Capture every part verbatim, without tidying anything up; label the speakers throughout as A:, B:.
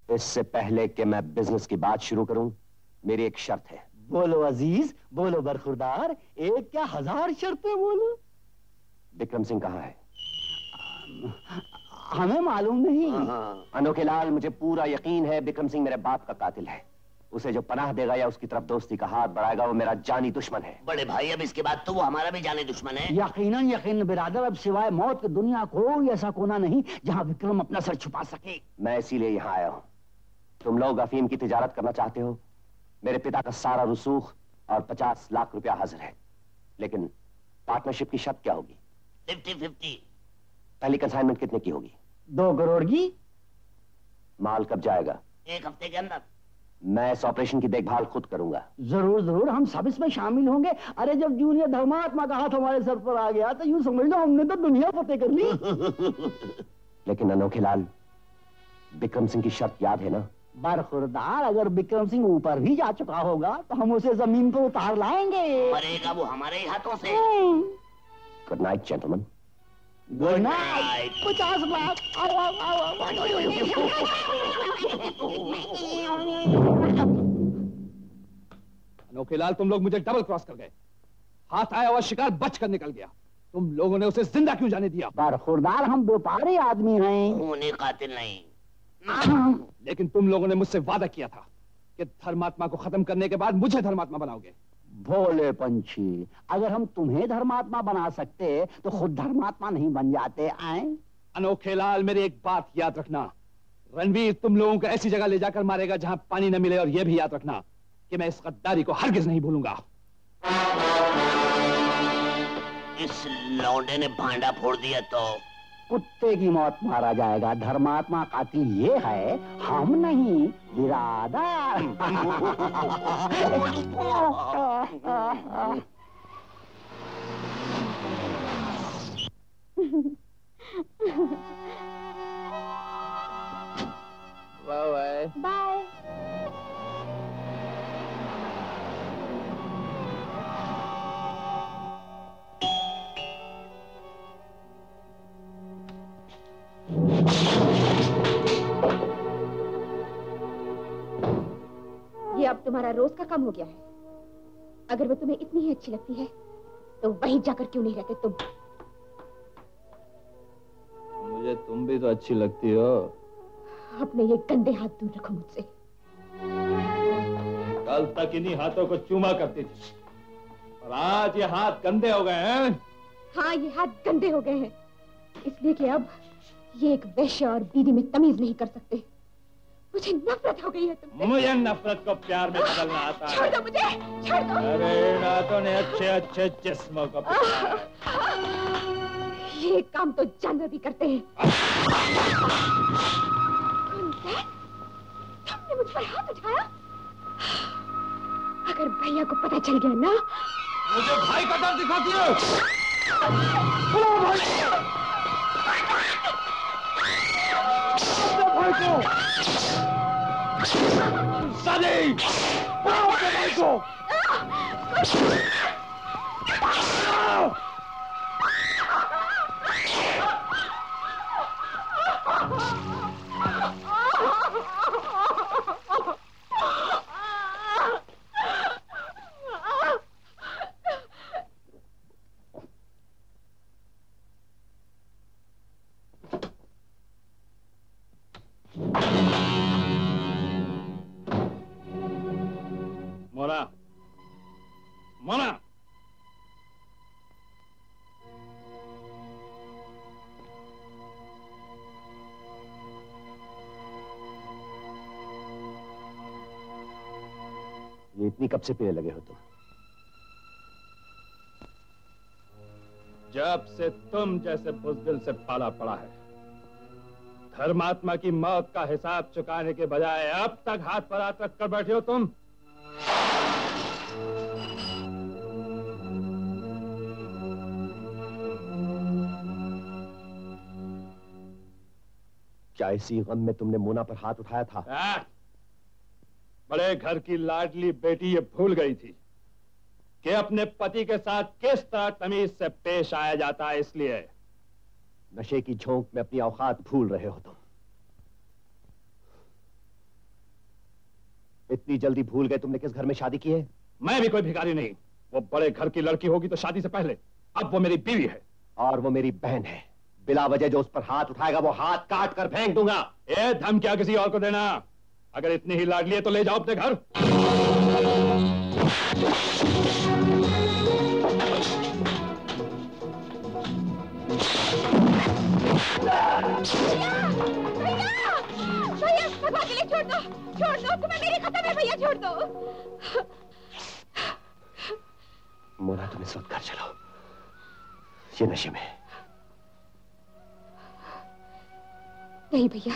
A: इससे पहले कि मैं बिजनेस की बात शुरू करूं, मेरी एक शर्त है।
B: बोलो अजीज, बोलो बरखुरदार, एक क्या हजार शर्तें बोलो।
A: विक्रम सिंह कहाँ है?
B: हमें मालूम नहीं।
A: अनोखे लाल, मुझे पूरा यकीन है विक्रम सिंह मेरे बाप का कातिल है। उसे जो पनाह देगा या उसकी तरफ दोस्ती का हाथ बढ़ाएगा वो मेरा जानी दुश्मन है।
C: बड़े भाई, अब इसके बाद तो वो हमारा भी जानी दुश्मन है।
B: यकीनन यकीन बिरादर, अब सिवाय मौत की दुनिया कोई ऐसा कोना नहीं जहां विक्रम अपना सर छुपा सके।
A: मैं इसीलिए यहाँ आया हूँ। तुम लोग अफीम की तिजारत करना चाहते हो। मेरे पिता का सारा रसूख और पचास लाख रुपया हाजिर है, लेकिन पार्टनरशिप की शर्त क्या होगी?
C: Fifty fifty.
A: पहली कंसाइनमेंट कितने की होगी?
B: दो करोड़ की।
A: माल कब जाएगा?
C: एक हफ्ते के अंदर।
A: मैं इस ऑपरेशन की देखभाल खुद करूंगा।
B: जरूर जरूर, हम सब इसमें शामिल होंगे। अरे जब जूनियर धर्मात्मा का हाथ हमारे सर पर आ गया तो यूं समझ लो हमने तो दुनिया फतेह कर ली।
A: लेकिन अनोखे लाल, विक्रम सिंह की शर्त याद है ना?
B: बरखुरदार, अगर विक्रम सिंह ऊपर भी जा चुका होगा तो हम उसे जमीन पर उतार लाएंगे।
C: मरेगा वो हमारे ही हाथों से।
A: Good night gentleman.
B: Good night. पचास लाख। आओ आओ आओ।
D: अनोखे लाल, तुम लोग मुझे डबल क्रॉस कर गए। हाथ आया हुआ शिकार बच कर निकल गया। तुम लोगों ने उसे जिंदा क्यों जाने दिया?
B: बरखुरदार, हम व्यापारी आदमी हैं।
C: खूनी कातिल नहीं।
D: लेकिन तुम लोगों ने मुझसे वादा किया था कि धर्मात्मा को खत्म करने के बाद मुझे धर्मात्मा बनाओगे।
B: भोले पंछी, अगर हम तुम्हें धर्मात्मा बना सकते तो खुद धर्मात्मा नहीं बन जाते आए?
D: अनोखे लाल, मेरी एक बात याद रखना। रणवीर तुम लोगों को ऐसी जगह ले जाकर मारेगा जहां पानी न मिले, और यह भी याद रखना कि मैं इस गद्दारी को हरगिज नहीं भूलूंगा।
C: इस लौंडे ने भांडा फोड़ दिया तो
B: कुत्ते की मौत मारा जाएगा। धर्मात्मा कातिल ये है, हम नहीं बिरादर।
D: Bye
E: bye. ये अब तुम्हारा रोज का काम हो गया है। अगर वो तुम्हें इतनी ही अच्छी लगती है तो वहीं जाकर क्यों नहीं रहते तुम?
D: मुझे तुम भी तो अच्छी लगती हो।
E: अपने ये गंदे हाथ दूर रखो मुझसे।
D: कल तक इन्हीं हाथों को चूमा करती थी, और आज ये हाथ गंदे हो गए हैं।
E: हाँ, ये हाथ गंदे हो गए हैं, इसलिए कि अब ये एक वैश्य और बीवी में तमीज नहीं कर सकते। मुझे नफरत हो गई है तुमसे।
D: मुझे नफरत को प्यार में बदलना आता है।
E: छोड़ दो मुझे, छोड़ दो।
D: अरे नातों ने अच्छे अच्छे जिस्मों को
E: ये काम तो जानवर भी करते हैं। तुमने मुझ पर हाथ उठाया? अगर भैया को पता चल गया ना।
D: मुझे भाई का डर दिखाती हो। भाई को सादी भाई को मोना, मोना,
A: ये इतनी कब से पीने लगे हो तुम?
D: जब से तुम जैसे बुज़दिल से पाला पड़ा है। धर्मात्मा की मौत का हिसाब चुकाने के बजाय अब तक हाथ पर हाथ रख कर बैठे हो तुम।
A: क्या इसी गम में तुमने मोना पर हाथ उठाया था?
D: आ, बड़े घर की लाडली बेटी ये भूल गई थी कि अपने पति के साथ किस तरह तमीज से पेश आया जाता है, इसलिए
A: नशे की झोंक में अपनी औकात भूल रहे हो तुम। इतनी जल्दी भूल गए तुमने किस घर में शादी की है?
D: मैं भी कोई भिखारी नहीं। वो बड़े घर की लड़की होगी तो शादी से पहले, अब वो मेरी बीवी है।
A: और वो मेरी बहन है। बिला वजह जो उस पर हाथ उठाएगा वो हाथ काट कर फेंक दूंगा।
D: ए धमकियां किसी और को देना। अगर इतनी ही लाडली है तो ले जाओ अपने घर।
E: भैया भगवान के लिए छोड़ दो, छोड़ दो, तुम्हें मेरी खत्म है भैया, छोड़ दो।
A: मोना तुम इस वक्त घर चलो, ये नशे में।
E: नहीं भैया,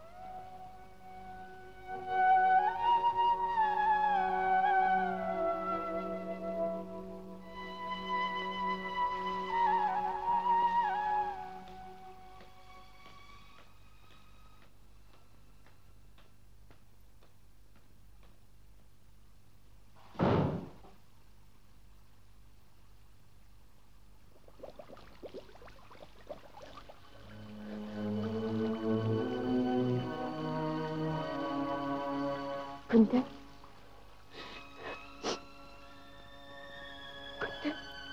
E: कुंदन, कुंदन,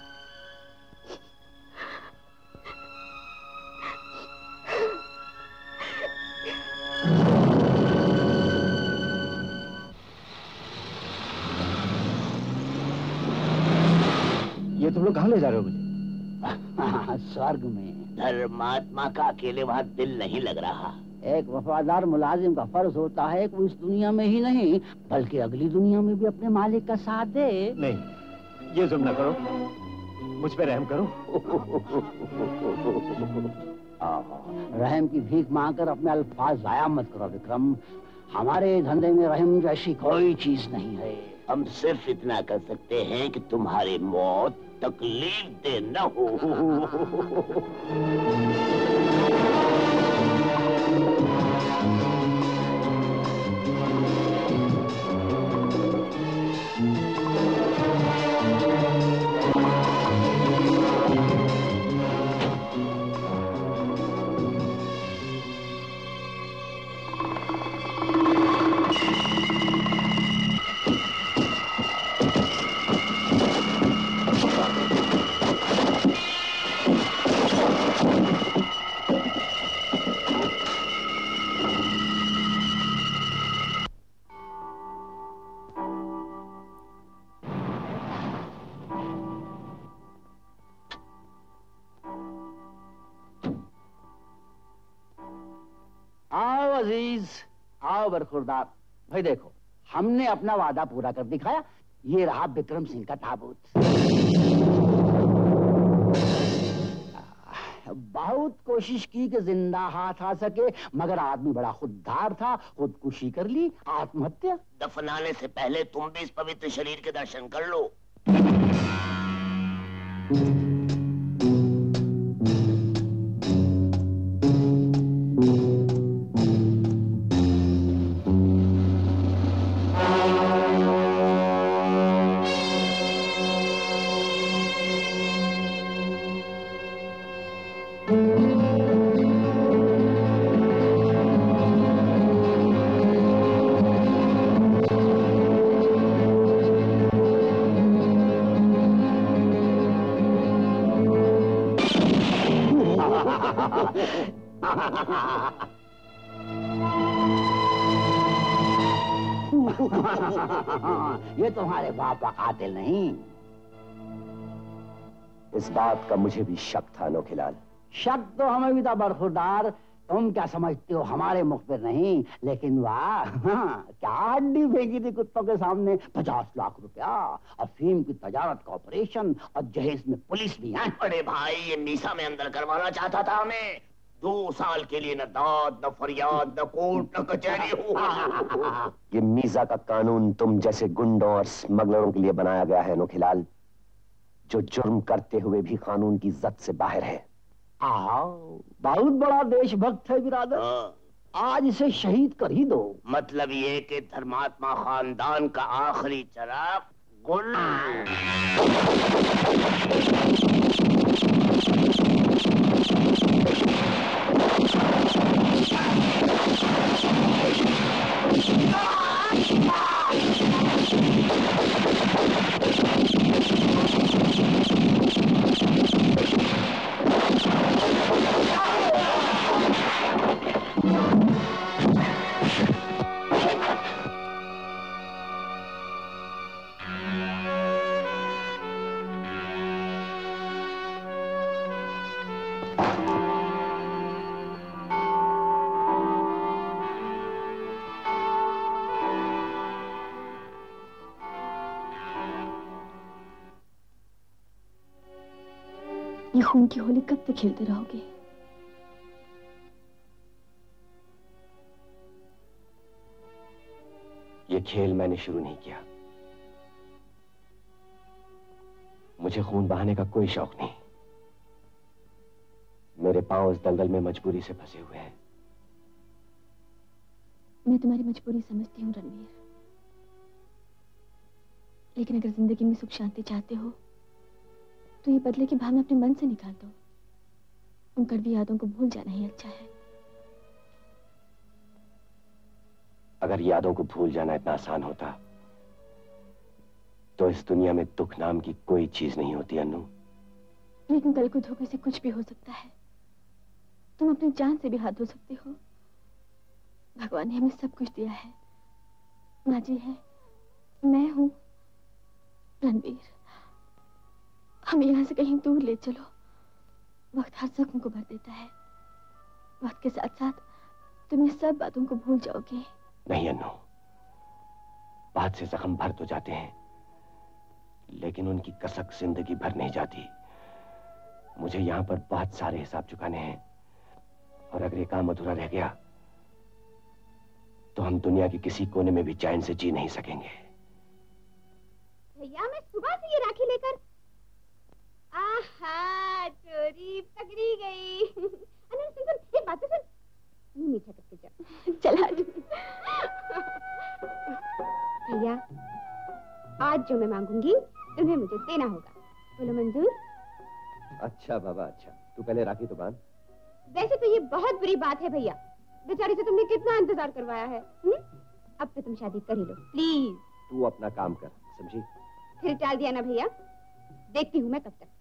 B: ये तुम लोग कहाँ ले जा रहे हो मुझे?
C: स्वर्ग में। धर्मात्मा का अकेले वहाँ दिल नहीं लग रहा।
B: एक वफादार मुलाजिम का फर्ज होता है कि वो इस दुनिया में ही नहीं बल्कि अगली दुनिया में भी अपने मालिक का साथ दे।
A: नहीं, ये जुल्म ना करो, मुझ पे रहम करो।
B: रहम की भीख मांगकर अपने अल्फाज जाया मत करो विक्रम। हमारे धंधे में रहम जैसी कोई चीज नहीं है।
C: हम सिर्फ इतना कर सकते हैं कि तुम्हारी मौत तकलीफ दे न हो।
B: आओ बरखुरदार भाई, देखो हमने अपना वादा पूरा कर दिखाया। ये रहा विक्रम सिंह का ताबूत। बहुत कोशिश की कि जिंदा हाथ आ सके, मगर आदमी बड़ा खुददार था, खुदकुशी कर ली, आत्महत्या।
C: दफनाने से पहले तुम भी इस पवित्र शरीर के दर्शन कर लो।
B: ये तुम्हारे बाप का कातिल नहीं।
A: इस बात का मुझे भी शक था नोखीलाल।
B: शक तो हमें भी था बरखुरदार। तुम क्या समझते हो, हमारे मुख पर नहीं, लेकिन वाह क्या हड्डी फेंकी थी कुत्तों के सामने। पचास लाख रुपया, अफीम की तजारत का ऑपरेशन और जहेज में पुलिस भी है।
C: बड़े भाई, ये मीसा में अंदर करवाना चाहता था हमें। दो साल के लिए न दाद, न फरियाद, न कोर्ट, न कचहरी हो।
A: ये मीसा का कानून तुम जैसे गुंडों और स्मगलरों के लिए बनाया गया है नोखीलाल, जो जुर्म करते हुए भी कानून की जद से बाहर है।
B: आओ, बहुत बड़ा देशभक्त है बिरादर। आज इसे शहीद कर ही दो।
C: मतलब ये कि धर्मात्मा खानदान का आखिरी चिराग गुल।
E: ये खून की होली कब तक खेलते रहोगे?
A: ये खेल मैंने शुरू नहीं किया। मुझे खून बहाने का कोई शौक नहीं। मेरे पांव इस दलदल में मजबूरी से फंसे हुए हैं।
E: मैं तुम्हारी मजबूरी समझती हूँ रणवीर, लेकिन अगर जिंदगी में सुख शांति चाहते हो तो ये बदले की भावना अपने मन से निकाल दो। उन कड़वी यादों को भूल जाना ही अच्छा है।
A: अगर यादों को भूल जाना इतना आसान होता तो इस दुनिया में दुख नाम की कोई चीज नहीं होती अनु।
E: लेकिन कल को धोखे से कुछ भी हो सकता है। तुम अपनी जान से भी हाथ धो सकते हो। भगवान ने हमें सब कुछ दिया है। माँ जी है, मैं हूं। रणवीर, हमें यहाँ से कहीं दूर ले चलो। वक्त हर जख्म को भर देता है। वक्त के साथ साथ तुम ये सब बातों को भूल जाओगे।
A: नहीं अनु, बात से जख्म भर तो जाते हैं, लेकिन उनकी कसक जिंदगी भर नहीं जाती। मुझे यहाँ पर बहुत सारे हिसाब चुकाने हैं, और अगर ये काम अधूरा रह गया तो हम दुनिया के किसी कोने में भी चैन से जी नहीं सकेंगे।
E: भैया, मैं सुबह से ये राखी लेकर आहा चोरी पकड़ी गई। अनु सुन सुन, एक बात तो सुन। मुंह मीठा करके जा। चला भैया, आज जो मैं मांगूंगी तुम्हें मुझे देना होगा। बोलो मंजूर?
A: अच्छा बाबा, अच्छा। तू पहले राखी तो बांध।
E: वैसे तो ये बहुत बुरी बात है भैया। बेचारी से तुमने कितना इंतजार करवाया है। हुँ? अब तो तुम शादी कर ही लो प्लीज।
A: तू अपना काम कर, समझी?
E: फिर टाल दिया ना भैया, देखती हूँ मैं कब तक।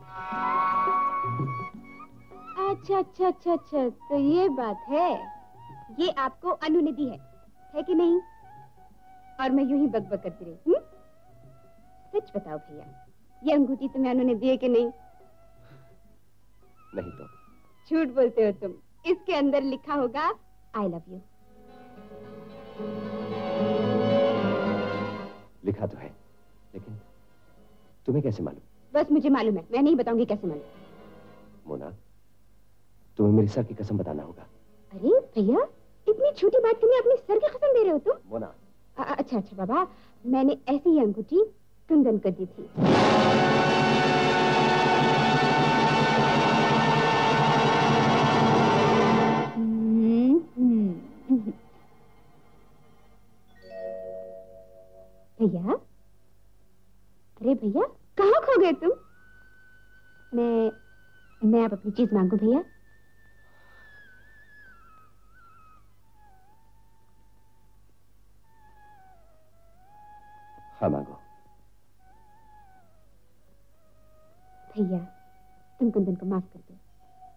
E: अच्छा अच्छा अच्छा अच्छा, तो ये बात है। ये आपको अनु ने दी है, है कि नहीं? और मैं यूं ही बकबक करती रही। हुँ? सच बताओ भैया, ये अंगूठी तुम्हें अनु ने दी है कि नहीं?
A: नहीं तो
E: झूठ बोलते हो तुम। इसके अंदर लिखा होगा आई लव यू।
A: लिखा तो है, लेकिन तुम्हें कैसे मालूम?
E: बस मुझे मालूम है, मैं नहीं बताऊंगी कैसे मालूम।
A: मोना, तुम्हें मेरी सर की कसम बताना होगा।
E: अरे भैया, इतनी छोटी बात के लिए अपनी सर की कसम दे रहे हो तुम?
A: मोना।
E: आ, अच्छा अच्छा बाबा, मैंने ऐसी ही अंगूठी कुंदन को दी थी। भैया, अरे भैया, कहाँ खो गए तुम? मैं मैं अब अपनी चीज मांगू भैया?
A: हाँ मांगो।
E: भैया, तुम कुंदन को माफ कर दो।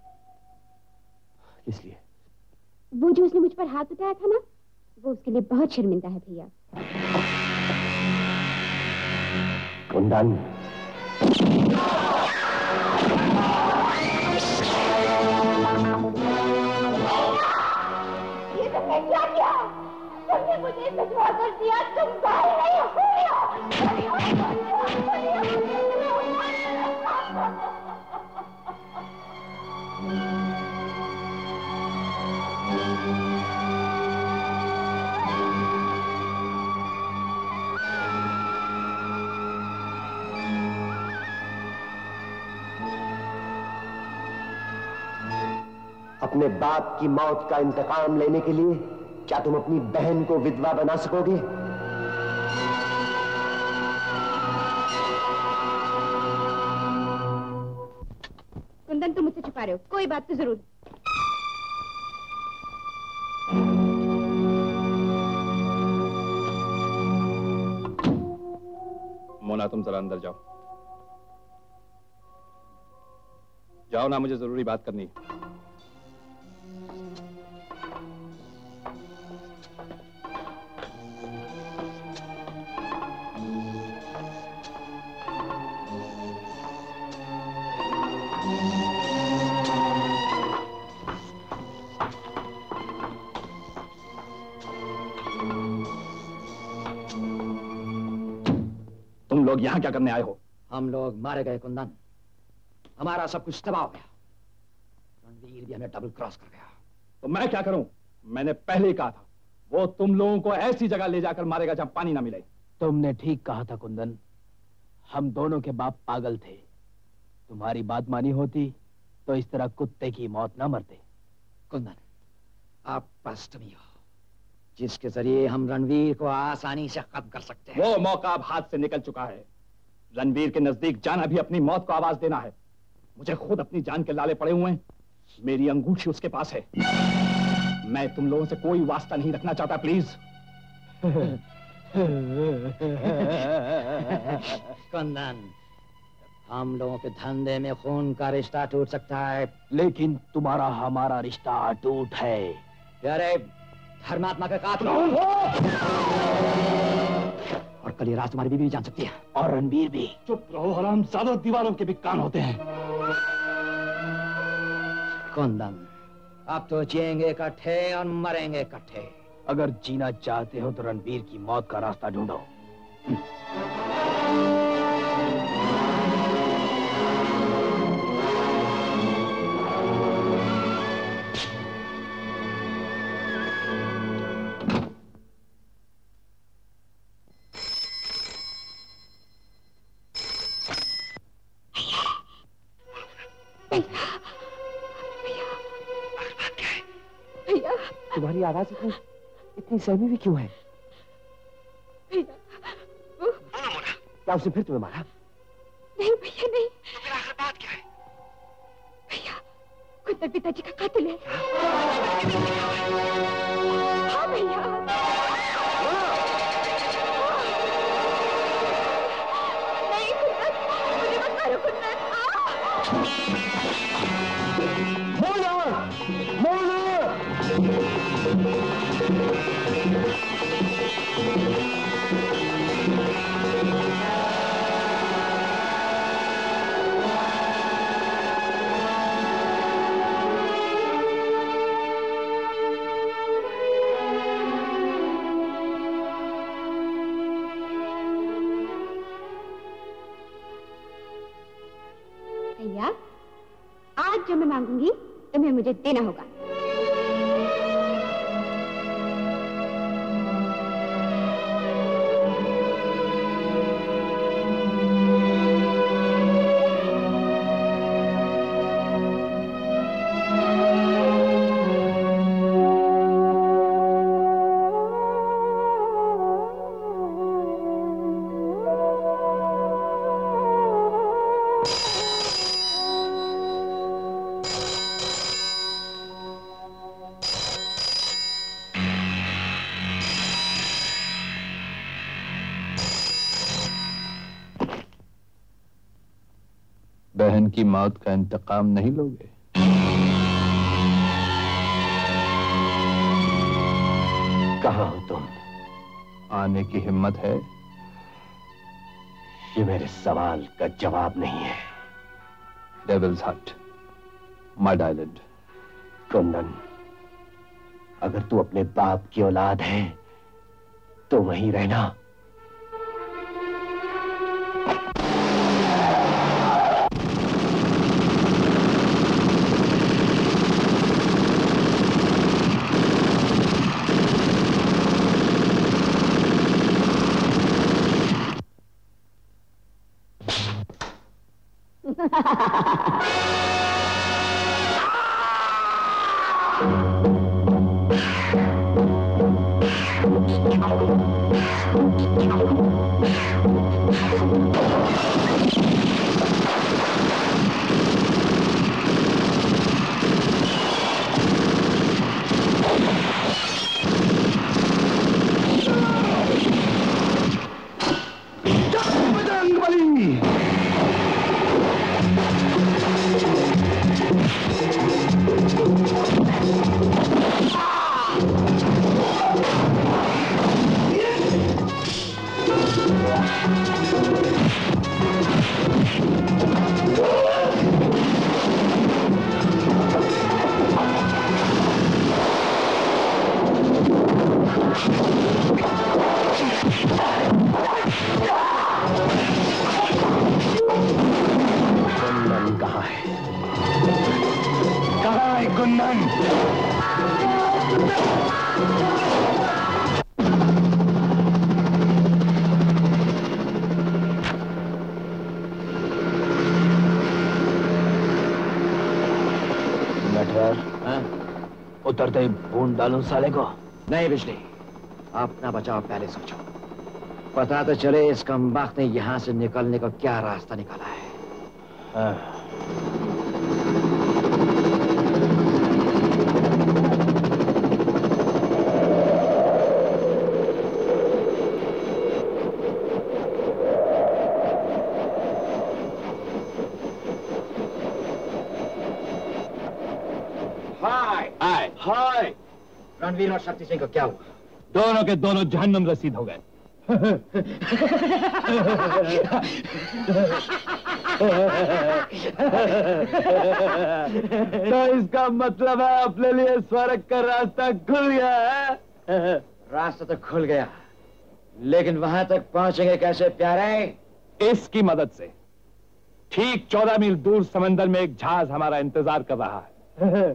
A: इसलिए
E: वो जो उसने मुझ पर हाथ उठाया था ना, वो उसके लिए बहुत शर्मिंदा है भैया।
A: कुंदन,
E: ये तुमने क्या किया? तुमने मुझे सजवा कर दिया। तुम बाहर नहीं हो।
A: अपने बाप की मौत का इंतकाम लेने के लिए क्या तुम अपनी बहन को विधवा बना सकोगे?
E: कुंदन, तुम मुझसे छुपा रहे हो, कोई बात तो जरूर।
D: मोना, तुम जरा अंदर जाओ। जाओ ना, मुझे जरूरी बात करनी है। तुम लोग यहाँ क्या करने आए हो?
B: हम लोग मारे गए कुंदन, हमारा सब कुछ तबाह हो गया। रणवीर भी हमें डबल क्रॉस कर गया।
D: तो मैं क्या करूं? मैंने पहले ही कहा था, वो तुम लोगों को ऐसी जगह ले जाकर मारेगा जहां पानी ना मिले।
F: तुमने ठीक कहा था कुंदन, हम दोनों के बाप पागल थे। तुम्हारी बात मानी होती तो इस तरह कुत्ते की मौत ना मरते।
B: कुंदन, आप पश्चिमी हो, जिसके जरिए हम रणवीर को आसानी से खत्म कर सकते हैं।
D: वो मौका अब हाथ से निकल चुका है। रणवीर के नजदीक जाना भी अपनी मौत को आवाज देना है। मुझे खुद अपनी जान के लाले पड़े हुए हैं। मेरी अंगूठी उसके पास है। मैं तुम लोगों से कोई वास्ता नहीं रखना चाहता, प्लीज।
B: कुंदन, हम लोगों के धंधे में खून का रिश्ता टूट सकता है,
F: लेकिन तुम्हारा हमारा रिश्ता अटूट है।
B: अरे धर्मात्मा के कातिल, और कल ये रात तुम्हारी बीवी भी जान सकती है,
F: और रणवीर भी।
D: चुप रहो हराम, ज्यादा दीवारों के भी कान होते हैं।
B: कुंदन, अब तो जिएंगे इकट्ठे और मरेंगे इकट्ठे।
F: अगर जीना चाहते हो तो रणवीर की मौत का रास्ता ढूंढो।
A: तुम्हारी आवाज इतनी इतनी सहमी हुई क्यों है? क्या उसने फिर तुम्हें मारा?
E: नहीं भैया, नहीं। तो फिर आखिर बात क्या है? भैया, कुंदन पिताजी का कातिल है। हाँ भैया। नहीं कुंदन, मुझे मत मारो कुंदन। भैया, आज जो मैं मांगूंगी तुम्हें मुझे देना होगा।
G: बहन की मौत का इंतकाम नहीं लोगे?
A: कहाँ हो तुम?
G: आने की हिम्मत है?
A: ये मेरे सवाल का जवाब नहीं है।
G: डेविल्स हट, मड आइलैंड।
A: कुंदन, अगर तू अपने बाप की औलाद है तो वहीं रहना।
F: उतरते ही बूंद डालूं साले को?
H: नहीं बिजली, अपना बचाव पहले सोचो। पता तो चले इस कमबख्त ने यहाँ से निकलने का क्या रास्ता निकाला है।
F: हाँ।
H: हाय
F: हाय
H: हाय रणवीर और शक्ति सिंह का क्या हुआ?
F: दोनों के दोनों जहन्नम रसीद हो गए। तो इसका मतलब है अपने लिए स्वर्ग का रास्ता खुल गया है।
H: रास्ता तो खुल गया, लेकिन वहां तक पहुंचेंगे कैसे प्यारे?
F: इसकी मदद से। ठीक चौदह मील दूर समंदर में एक जहाज हमारा इंतजार कर रहा है।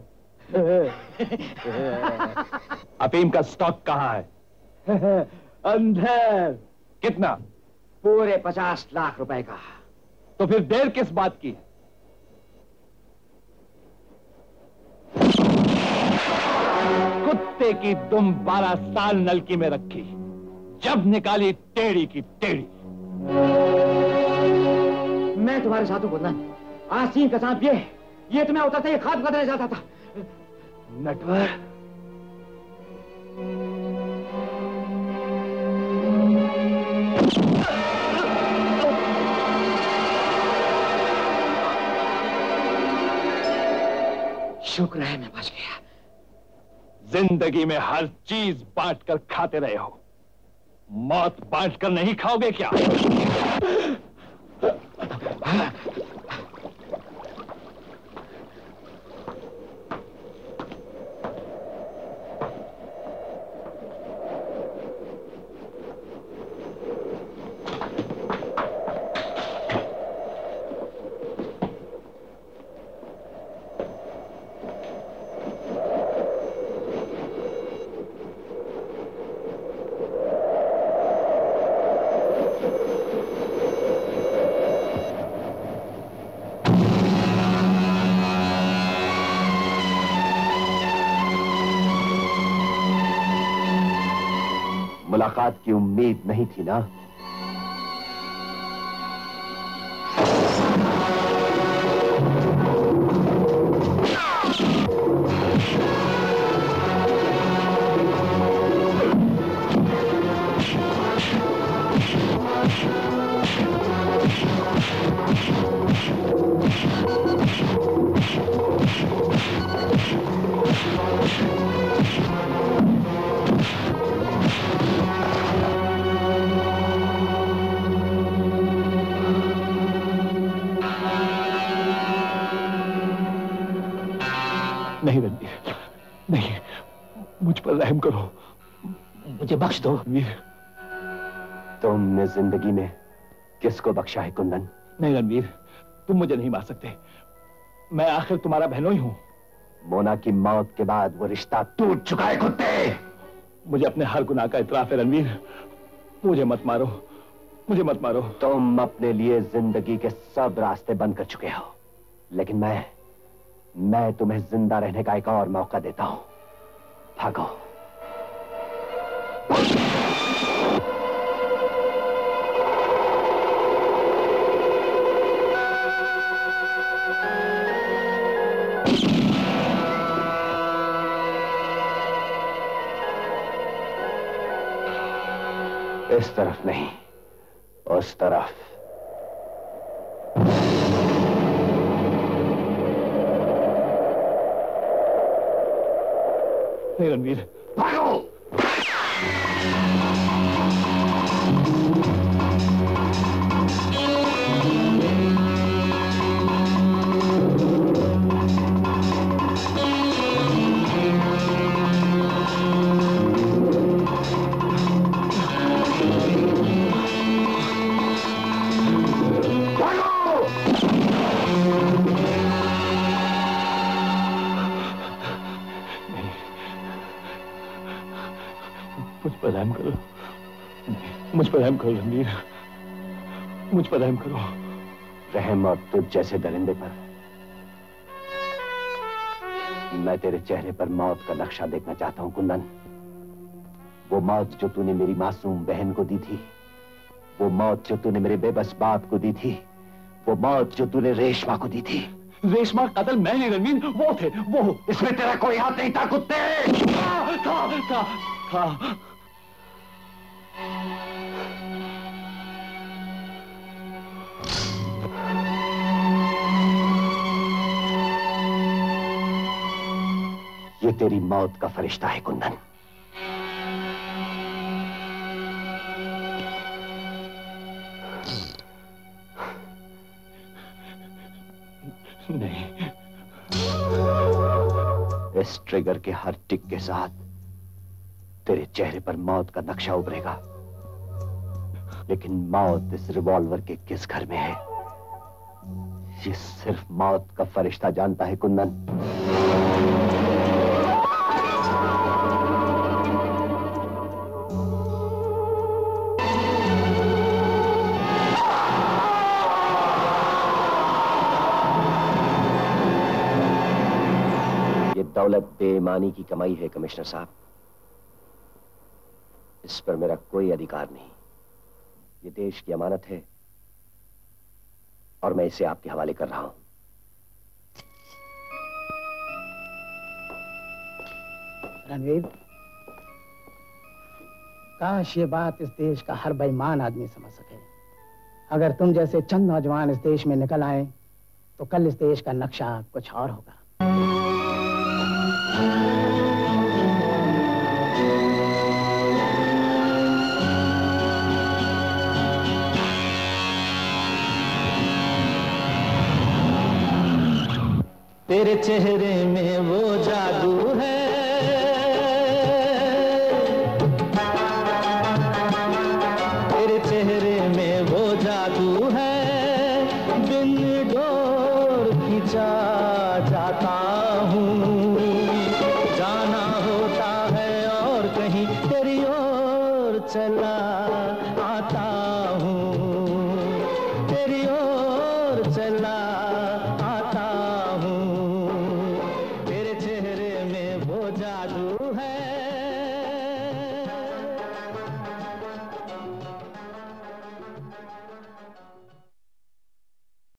F: अफीम का स्टॉक कहाँ है? अंदर। कितना?
H: पूरे पचास लाख रुपए का।
F: तो फिर देर किस बात की? कुत्ते की दुम बारह साल नलकी में रखी, जब निकाली टेढ़ी की टेढ़ी।
H: मैं तुम्हारे साथ हूं कुंदन। आसीम का सांप ये ये तुम्हें उतरते ही खत्म करने जाता था।
F: नटवर,
H: शुक्र है मैं बच गया।
F: जिंदगी में हर चीज बांट कर खाते रहे हो, मौत बांट कर नहीं खाओगे क्या?
A: मुलाकात की उम्मीद नहीं थी ना? नहीं रणवीर, नहीं, मुझ पर रहम करो,
F: मुझे बख्श दो।
A: वीर, तुमने जिंदगी में किसको बख्शा है कुंदन?
F: नहीं रणवीर, तुम मुझे नहीं मार सकते। मैं आखिर तुम्हारा बहनोई हूं।
A: मोना की मौत के बाद वो रिश्ता टूट चुका है कुत्ते।
F: मुझे अपने हर गुनाह का इतराफ है रणवीर। मुझे मत मारो, मुझे मत मारो।
A: तुम अपने लिए जिंदगी के सब रास्ते बंद कर चुके हो, लेकिन मैं मैं तुम्हें जिंदा रहने का एक और मौका देता हूं। भागो। इस तरफ नहीं, उस तरफ।
F: नहीं रणवीर,
A: भागो।
F: मुझ पर रहम करो, मुझ पर रहम करो रणवीर, मुझ पर रहम करो।
A: रहम और तुझ जैसे दरिंदे पर मैं तेरे चेहरे पर मौत का नक्शा देखना चाहता हूं कुंदन। वो मौत जो तूने मेरी मासूम बहन को दी थी, वो मौत जो तूने मेरे बेबस बाप को दी थी, वो मौत जो तूने रेशमा को दी थी।
D: रेशमा कत्ल मैं नहीं रणवीर, वो थे वो।
A: इसमें तेरा कोई हाथ नहीं था कुत्ते।
D: था था था, था।
A: ये तेरी मौत का फरिश्ता है कुंदन।
D: नहीं,
A: इस ट्रिगर के हर टिक के साथ तेरे चेहरे पर मौत का नक्शा उभरेगा, लेकिन मौत इस रिवॉल्वर के किस घर में है, ये सिर्फ मौत का फरिश्ता जानता है कुंदन। दौलत बेईमानी की कमाई है कमिश्नर साहब, इस पर मेरा कोई अधिकार नहीं। ये देश की अमानत है और मैं इसे आपके हवाले कर रहा हूं।
I: रणवीर, काश ये बात इस देश का हर बेईमान आदमी समझ सके। अगर तुम जैसे चंद नौजवान इस देश में निकल आए तो कल इस देश का नक्शा कुछ और होगा।
J: तेरे चेहरे में वो जादू है, तेरे चेहरे में वो जादू है, बिन डोर खिंचा जाता हूँ, जाना होता है और कहीं तेरी ओर चला आता हूँ, तेरी ओर चला जादू है।